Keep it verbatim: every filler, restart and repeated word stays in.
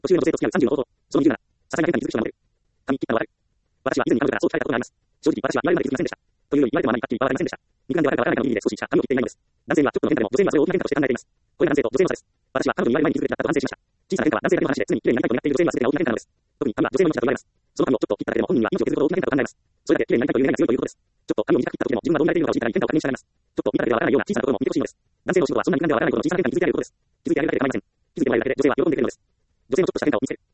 年上の女性と付き合うさんじゅうの弟。そのにじゅうなな。些細な変化に気づく人がモテる。髪切ったのはわかる。私は以前に彼女からそう聞かれたことがあります。正直、私は言われるまで気づきませんでした。というより言われてもあまりはっきりはわかりませんでした。肉眼でわかるかわからないかの意味で少ししか髪を切っていないのです。男性はちょっとの変化でも女性にはそれを大きな変化として考えています。これが男性と女性の差です。私は彼女に言われる前に気づくべきだったと反省しました。小さな変化は男性だけの話で常に綺麗になりたいと願っている女性には全てが大きな変化なのです。特に髪は女性の命だと言われます。その髪をちょっと切っただけでも本人は命を削るほど大きな変化と考えます。それだけ綺麗になりたいという願いが強いということです。ちょっと髪を短く切った時でも自分はどう見られているのかを知りたらに変化を確認しられます。ちょっと見ただけではわからないような小さなところも見てほしいのです。男性の仕事はそんな肉眼ではわからないほどの小さな変化に気づいてあげることです。気づいてあげるだけで構いません。気づいてもらえるだけで女性は喜んでくれるのです。女性のちょっとした変化を見つける。